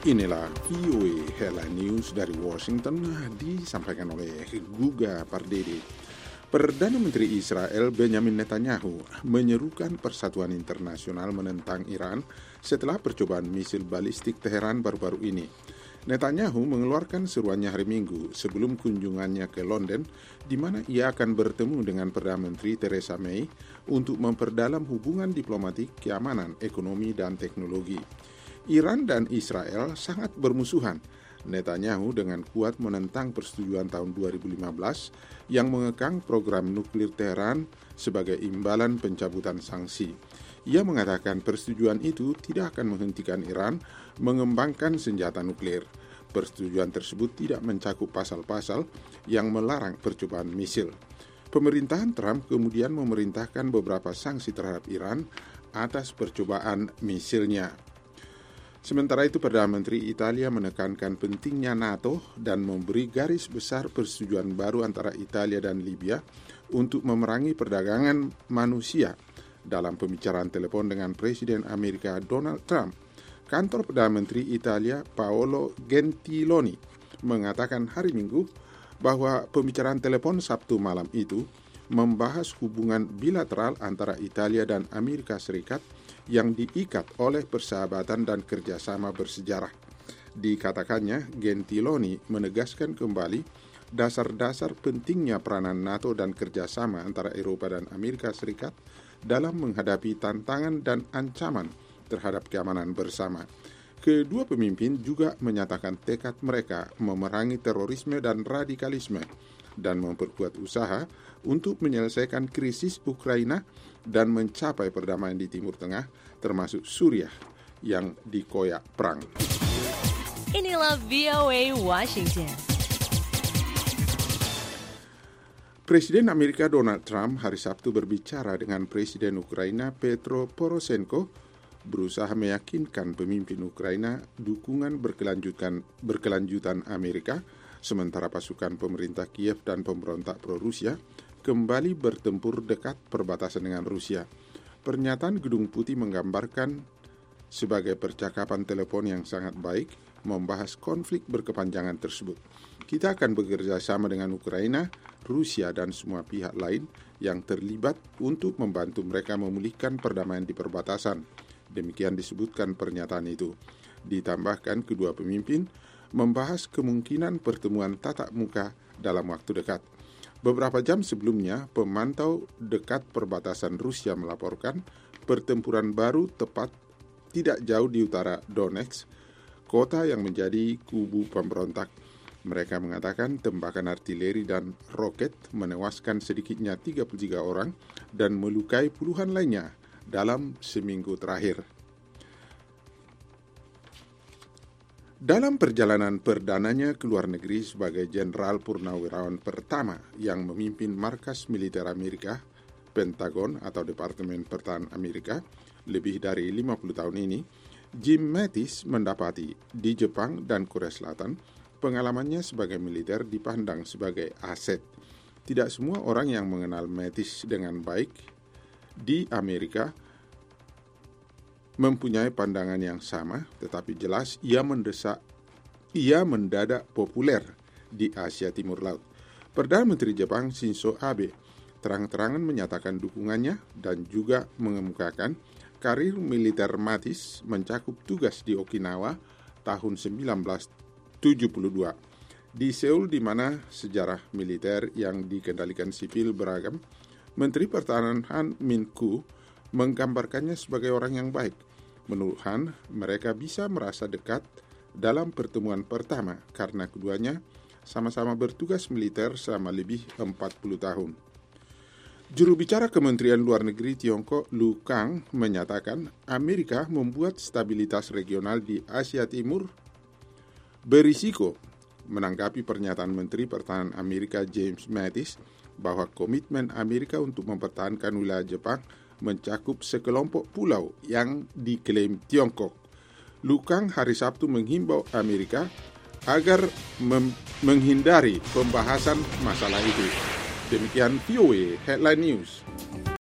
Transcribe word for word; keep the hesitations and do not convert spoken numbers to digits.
Inilah V O A Headline News dari Washington, disampaikan oleh Guga Pardede. Perdana Menteri Israel Benjamin Netanyahu menyerukan persatuan internasional menentang Iran setelah percobaan misil balistik Teheran baru-baru ini. Netanyahu mengeluarkan seruannya hari Minggu sebelum kunjungannya ke London, di mana ia akan bertemu dengan Perdana Menteri Theresa May untuk memperdalam hubungan diplomatik, keamanan, ekonomi, dan teknologi. Iran dan Israel sangat bermusuhan. Netanyahu dengan kuat menentang persetujuan tahun dua ribu lima belas yang mengekang program nuklir Teheran sebagai imbalan pencabutan sanksi. Ia mengatakan persetujuan itu tidak akan menghentikan Iran mengembangkan senjata nuklir. Persetujuan tersebut tidak mencakup pasal-pasal yang melarang percobaan misil. Pemerintahan Trump kemudian memerintahkan beberapa sanksi terhadap Iran atas percobaan misilnya. Sementara itu, Perdana Menteri Italia menekankan pentingnya NATO dan memberi garis besar persetujuan baru antara Italia dan Libya untuk memerangi perdagangan manusia dalam pembicaraan telepon dengan Presiden Amerika Donald Trump. Kantor Perdana Menteri Italia Paolo Gentiloni mengatakan hari Minggu bahwa pembicaraan telepon Sabtu malam itu membahas hubungan bilateral antara Italia dan Amerika Serikat yang diikat oleh persahabatan dan kerjasama bersejarah. Dikatakannya, Gentiloni menegaskan kembali dasar-dasar pentingnya peranan NATO dan kerjasama antara Eropa dan Amerika Serikat dalam menghadapi tantangan dan ancaman terhadap keamanan bersama. Kedua pemimpin juga menyatakan tekad mereka memerangi terorisme dan radikalisme dan memperkuat usaha untuk menyelesaikan krisis Ukraina dan mencapai perdamaian di Timur Tengah, termasuk Suriah yang dikoyak perang. Inilah V O A Washington. Presiden Amerika Donald Trump hari Sabtu berbicara dengan Presiden Ukraina Petro Poroshenko, berusaha meyakinkan pemimpin Ukraina dukungan berkelanjutan berkelanjutan Amerika, sementara pasukan pemerintah Kiev dan pemberontak pro-Rusia kembali bertempur dekat perbatasan dengan Rusia. Pernyataan Gedung Putih menggambarkan sebagai percakapan telepon yang sangat baik membahas konflik berkepanjangan tersebut. Kita akan bekerja sama dengan Ukraina, Rusia, dan semua pihak lain yang terlibat untuk membantu mereka memulihkan perdamaian di perbatasan. Demikian disebutkan pernyataan itu. Ditambahkan kedua pemimpin membahas kemungkinan pertemuan tatap muka dalam waktu dekat. Beberapa jam sebelumnya, pemantau dekat perbatasan Rusia melaporkan pertempuran baru tepat tidak jauh di utara Donetsk, kota yang menjadi kubu pemberontak. Mereka mengatakan tembakan artileri dan roket menewaskan sedikitnya tiga puluh tiga orang dan melukai puluhan lainnya dalam seminggu terakhir. Dalam perjalanan perdananya ke luar negeri sebagai Jenderal Purnawirawan pertama yang memimpin markas militer Amerika, Pentagon atau Departemen Pertahanan Amerika, lebih dari lima puluh tahun ini, Jim Mattis mendapati di Jepang dan Korea Selatan, pengalamannya sebagai militer dipandang sebagai aset. Tidak semua orang yang mengenal Mattis dengan baik di Amerika mempunyai pandangan yang sama, tetapi jelas ia mendesak, ia mendadak populer di Asia Timur Laut. Perdana Menteri Jepang Shinzo Abe terang-terangan menyatakan dukungannya dan juga mengemukakan karir militer Mattis mencakup tugas di Okinawa tahun seribu sembilan ratus tujuh puluh dua. Di Seoul, di mana sejarah militer yang dikendalikan sipil beragam, Menteri Pertahanan Han Min-koo menggambarkannya sebagai orang yang baik. Menurut Han, mereka bisa merasa dekat dalam pertemuan pertama karena keduanya sama-sama bertugas militer selama lebih empat puluh tahun. Juru bicara Kementerian Luar Negeri Tiongkok, Lu Kang, menyatakan Amerika membuat stabilitas regional di Asia Timur berisiko, menanggapi pernyataan Menteri Pertahanan Amerika James Mattis bahwa komitmen Amerika untuk mempertahankan wilayah Jepang mencakup sekelompok pulau yang diklaim Tiongkok. Lu Kang hari Sabtu menghimbau Amerika agar mem- menghindari pembahasan masalah itu. Demikian V O A Headline News.